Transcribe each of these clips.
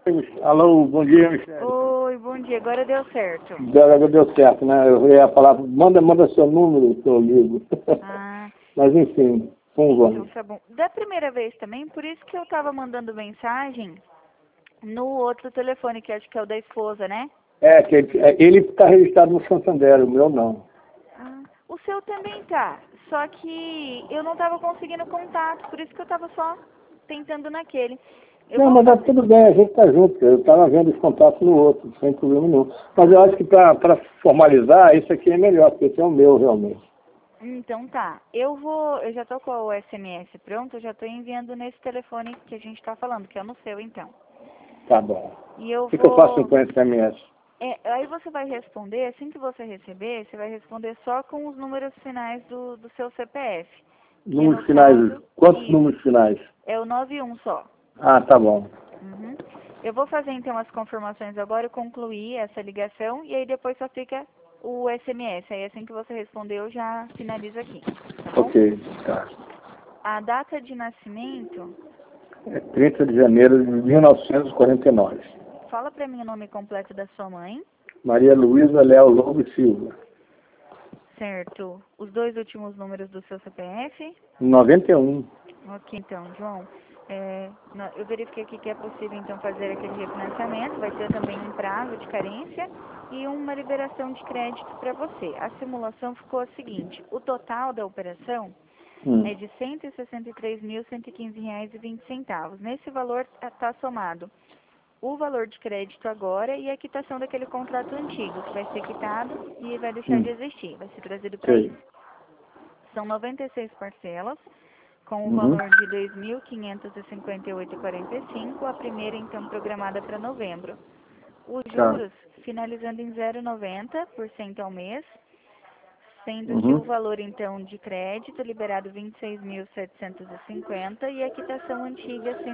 Alô, bom dia, Michele. Oi, bom dia. Agora deu certo. Agora deu certo, né? Eu ia falar, manda seu número que eu ligo. Ah, Mas enfim, vamos então lá. tá bom. Da primeira vez também, por isso que eu tava mandando mensagem no outro telefone, que acho que é o da esposa, né? Que ele está registrado no Santander, o meu não. Ah, o seu também tá. Só que eu não tava conseguindo contato, por isso que eu tava só tentando naquele. Eu Não, vou mas tá fazer. tudo bem, a gente tá junto. Eu estava vendo os contatos no outro, sem problema nenhum. Mas eu acho que para formalizar, isso aqui é melhor, porque esse é o meu realmente. Então tá. Eu já tô com o SMS pronto, eu já tô enviando nesse telefone que a gente tá falando, que é no seu então. Tá bom. E eu O que eu faço vou. com esse SMS? Aí você vai responder, assim que você receber, você vai responder só com os números finais do seu CPF. Que no Números finais, caso, quantos isso, números finais? é o 91 só. Ah, tá bom. Uhum. Eu vou fazer então as confirmações agora e concluir essa ligação e aí depois só fica o SMS. Aí assim que você respondeu, já finaliza aqui, tá bom? Ok, tá. A data de nascimento, É 30 de janeiro de 1949. fala pra mim o nome completo da sua mãe, Maria Luísa Léo Lobo e Silva. certo? Os dois últimos números do seu CPF. 91. Ok, então, João, eu verifiquei aqui que é possível, então, fazer aquele refinanciamento. Vai ter também um prazo de carência e uma liberação de crédito para você. A simulação ficou a seguinte: o total da operação é de R$ 163.115,20. Nesse valor está somado o valor de crédito agora e a quitação daquele contrato antigo, que vai ser quitado e vai deixar de existir, vai ser trazido para Sei. isso. São 96 parcelas, com o Uhum. valor de R$ 2.558,45, a primeira então programada para novembro. Os Tá. juros finalizando em 0,90% ao mês, sendo que o Uhum. valor então de crédito liberado 26.750 e a quitação antiga R$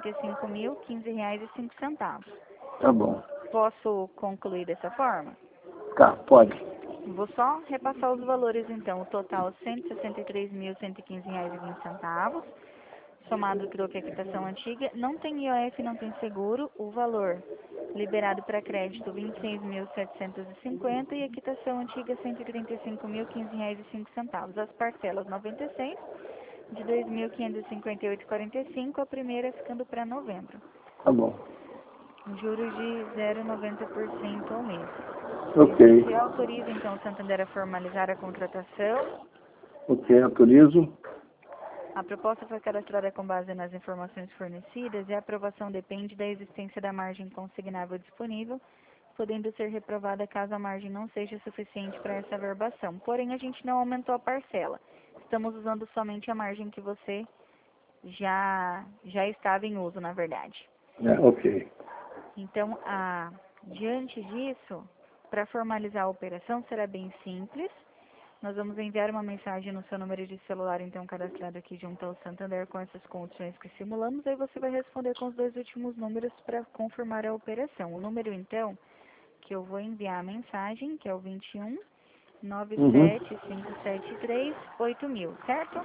135.015,05. Tá bom. Posso concluir dessa forma? Tá, pode. Vou só repassar os valores então, o total R$ 163.115,20, somado com a quitação antiga, não tem IOF, não tem seguro, o valor liberado para crédito R$ 26.750 e a quitação antiga R$ 135.015,05. As parcelas 96 de R$ 2.558,45, a primeira ficando para novembro. Tá bom. Juros de 0,90% ao mês. Ok. Você autoriza então o Santander a formalizar a contratação. Ok, autorizo. A proposta foi cadastrada com base nas informações fornecidas e a aprovação depende da existência da margem consignável disponível, podendo ser reprovada caso a margem não seja suficiente para essa averbação. Porém, a gente não aumentou a parcela. Estamos usando somente a margem que você já estava em uso, na verdade. Ok. Então, diante disso, para formalizar a operação será bem simples. Nós vamos enviar uma mensagem no seu número de celular, então, cadastrado aqui junto ao Santander com essas condições que simulamos. Aí você vai responder com os dois últimos números para confirmar a operação. O número, então, que eu vou enviar a mensagem, que é o 21 Uhum. 97573 8000, certo?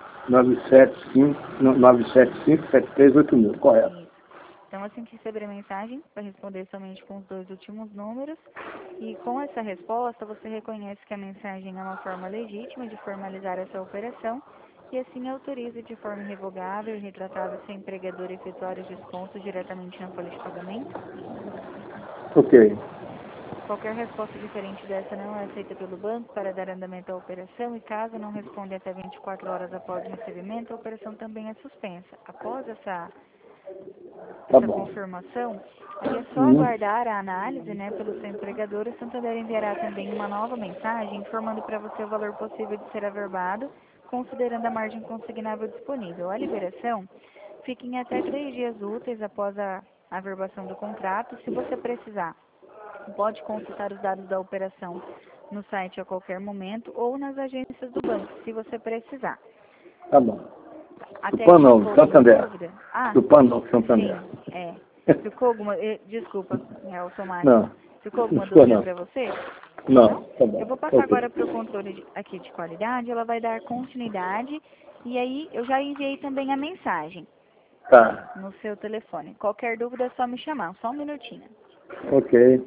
975-738000, correto. Isso. Então, assim que receber a mensagem, vai responder somente com os dois últimos números. E com essa resposta, você reconhece que a mensagem é uma forma legítima de formalizar essa operação e assim autoriza de forma irrevogável e retratável seu empregador a efetuar os descontos diretamente na folha de pagamento. Ok. Qualquer resposta diferente dessa não é aceita pelo banco para dar andamento à operação e caso não responda até 24 horas após o recebimento, a operação também é suspensa. Após Tá essa bom. confirmação, aí é só Uhum. aguardar a análise, né, pelo seu empregador. O Santander enviará também uma nova mensagem informando para você o valor possível de ser averbado, considerando a margem consignável disponível. A liberação fica em até 3 dias úteis após a averbação do contrato. Se você precisar, pode consultar os dados da operação no site a qualquer momento ou nas agências do banco, se você precisar. Tá bom. Do Até PAN aqui não, ficou alguma Santander. dúvida? Ah, Do PAN não, Santander. sim, Ficou alguma... Desculpa, é automático. Não, Ficou não alguma ficou dúvida não. para você? Não, Não? tá Eu bom. vou passar Ok. agora para o controle aqui de qualidade, ela vai dar continuidade e aí eu já enviei também a mensagem. Tá. no seu telefone. Qualquer dúvida é só me chamar, só um minutinho. Ok.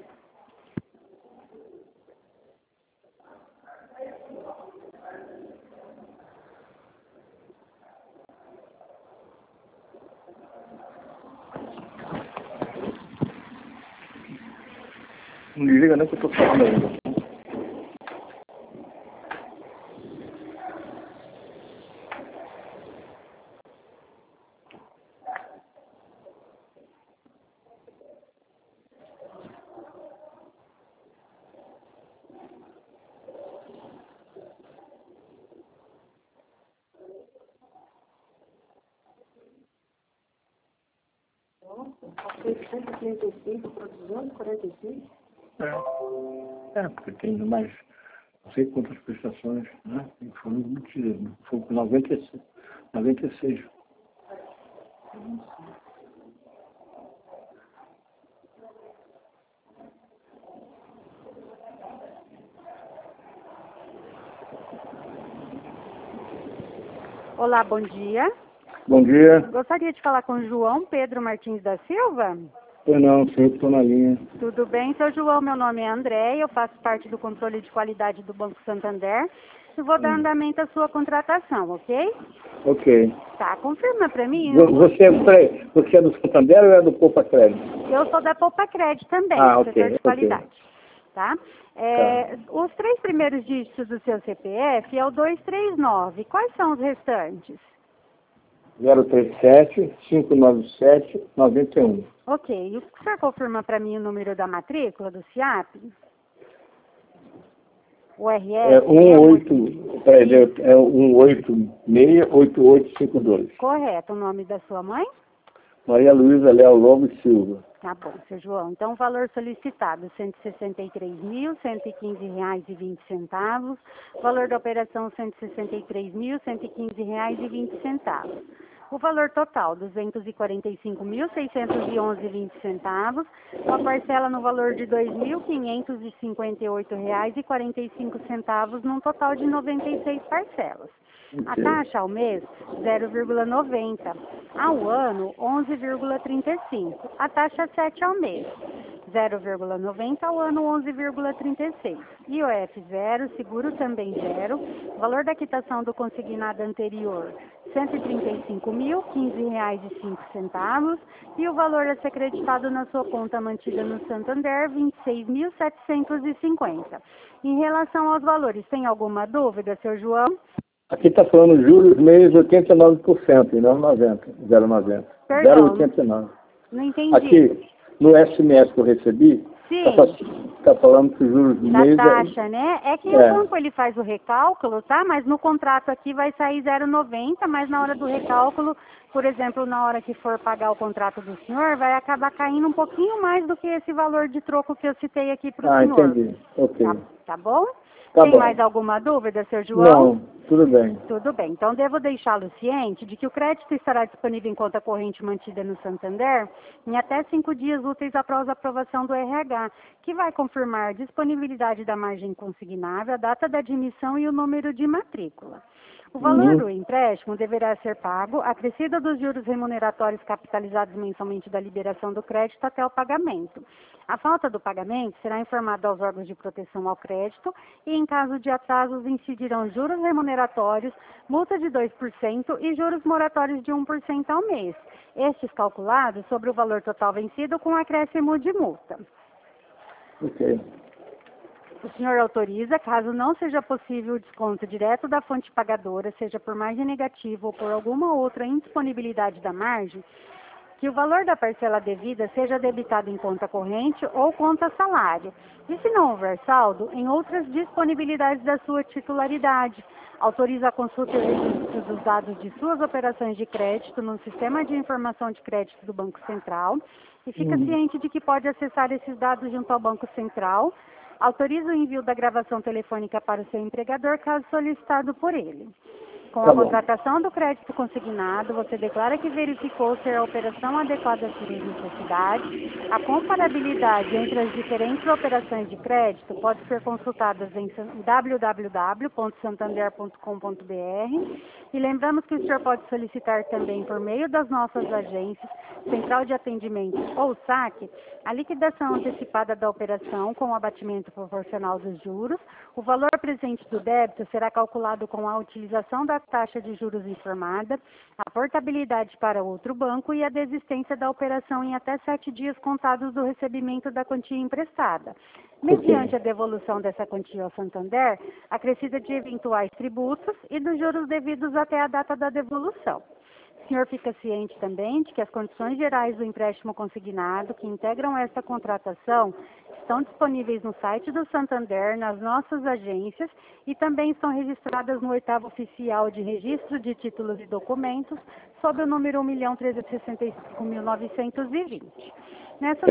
Não desliga não que eu tô falando ainda. Foi 135 para 246? Porque tem mais, não sei quantas prestações, né? E foram embutidas, né? Foi com 96. 96. Olá, bom dia. Bom dia. Gostaria de falar com o João Pedro Martins da Silva. Eu não, sempre estou na linha. Tudo bem, seu João? Meu nome é André, eu faço parte do controle de qualidade do Banco Santander e vou dar andamento à sua contratação, ok? Ok. Tá, confirma para mim. Você é do Santander ou é do Poupa Crédito? Eu sou da Poupa Crédito também, Ah, do ok, setor de ok. qualidade. Tá? Os 3 primeiros dígitos do seu CPF é o 239. Quais são os restantes? 037 597 91. Ok. E o senhor confirma para mim o número da matrícula do CIAP? O RS? É 1868852. Correto. O nome da sua mãe? Maria Luísa Léo Lobo Silva. Tá bom, seu João. Então, o valor solicitado, R$ 163.115,20. Valor da operação, R$ 163.115,20. O valor total, R$ 245.611,20. Uma parcela no valor de R$ 2.558,45, num total de 96 parcelas. A taxa ao mês, 0,90. Ao ano, 11,35. A taxa 7 ao mês, 0,90. Ao ano, 11,36. IOF 0, seguro também 0. Valor da quitação do consignado anterior, R$ 135.015,05. E o valor a ser creditado na sua conta mantida no Santander, R$ 26.750. Em relação aos valores, tem alguma dúvida, seu João? Aqui está falando juros mês 89% e não 90. 0,90. Perdão. 0,89. Não entendi. Aqui, no SMS que eu recebi, está falando que os juros do da mês... taxa, né? É que o banco ele faz o recálculo, tá? Mas no contrato aqui vai sair 0,90, mas na hora do recálculo, por exemplo, na hora que for pagar o contrato do senhor, vai acabar caindo um pouquinho mais do que esse valor de troco que eu citei aqui para o senhor. Ah, entendi. Ok. Tá bom? Tá Tem bom. mais alguma dúvida, seu João? Não, tudo bem. Tudo bem. Então, devo deixá-lo ciente de que o crédito estará disponível em conta corrente mantida no Santander em até 5 dias úteis após a aprovação do RH, que vai confirmar a disponibilidade da margem consignável, a data da admissão e o número de matrícula. O valor do empréstimo deverá ser pago, acrescido dos juros remuneratórios capitalizados mensalmente da liberação do crédito até o pagamento. A falta do pagamento será informada aos órgãos de proteção ao crédito e, em caso de atrasos, incidirão juros remuneratórios, multa de 2% e juros moratórios de 1% ao mês, estes calculados sobre o valor total vencido com acréscimo de multa. Ok. O senhor autoriza, caso não seja possível o desconto direto da fonte pagadora, seja por margem negativa ou por alguma outra indisponibilidade da margem, que o valor da parcela devida seja debitado em conta corrente ou conta salário. E se não houver saldo, em outras disponibilidades da sua titularidade. Autoriza a consulta e registro dos dados de suas operações de crédito no Sistema de Informação de Crédito do Banco Central e fica ciente de que pode acessar esses dados junto ao Banco Central. Autoriza o envio da gravação telefônica para o seu empregador, caso solicitado por ele. Com Tá a bom. contratação do crédito consignado, você declara que verificou ser a operação adequada às suas necessidades. A comparabilidade entre as diferentes operações de crédito pode ser consultada em www.santander.com.br. E lembramos que o senhor pode solicitar também, por meio das nossas agências, Central de Atendimento ou SAC, a liquidação antecipada da operação com o abatimento proporcional dos juros. O valor presente do débito será calculado com a utilização da taxa de juros informada, a portabilidade para outro banco e a desistência da operação em até 7 dias contados do recebimento da quantia emprestada. Mediante a devolução dessa quantia ao Santander, acrescida de eventuais tributos e dos juros devidos até a data da devolução. O senhor fica ciente também de que as condições gerais do empréstimo consignado que integram esta contratação estão disponíveis no site do Santander, nas nossas agências e também estão registradas no 8º Oficial de Registro de Títulos e Documentos, sob o número 1.365.920. Nessas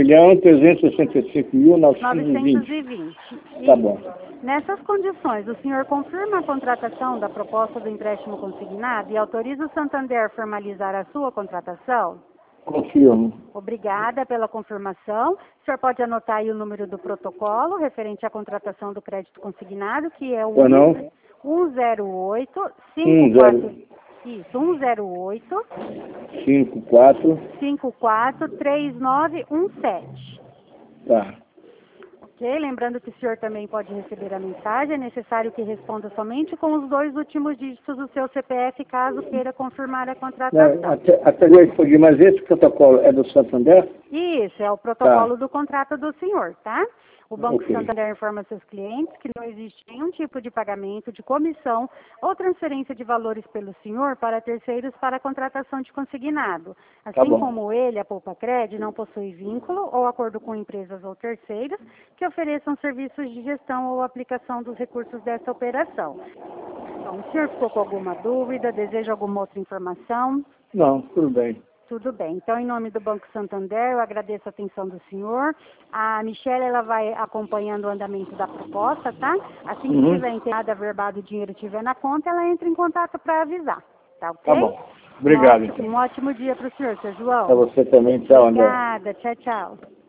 1.365.920. Tá bom. Nessas condições, o senhor confirma a contratação da proposta do empréstimo consignado e autoriza o Santander a formalizar a sua contratação? Confirmo. Obrigada pela confirmação. O senhor pode anotar aí o número do protocolo referente à contratação do crédito consignado, que é o 108 108 54 3917. Tá. Ok, lembrando que o senhor também pode receber a mensagem, é necessário que responda somente com os 2 últimos dígitos do seu CPF, caso queira confirmar a contratação. Até hoje, mas esse protocolo é do Santander? Isso, é o protocolo do contrato do senhor, tá? O Banco Santander informa seus clientes que não existe nenhum tipo de pagamento, de comissão ou transferência de valores pelo senhor para terceiros para a contratação de consignado. Assim como ele, a Poupacred, não possui vínculo ou acordo com empresas ou terceiros que ofereçam serviços de gestão ou aplicação dos recursos dessa operação. Então, o senhor ficou com alguma dúvida? Deseja alguma outra informação? Não, tudo bem. Tudo bem. Então, em nome do Banco Santander, eu agradeço a atenção do senhor. A Michelle, ela vai acompanhando o andamento da proposta, tá? Assim que tiver enterrado, averbado, o dinheiro estiver na conta, ela entra em contato para avisar. Tá ok? Tá bom. Obrigado. Um ótimo dia para o senhor, seu João. Para você também. Tchau, André. Obrigada. Tchau, tchau.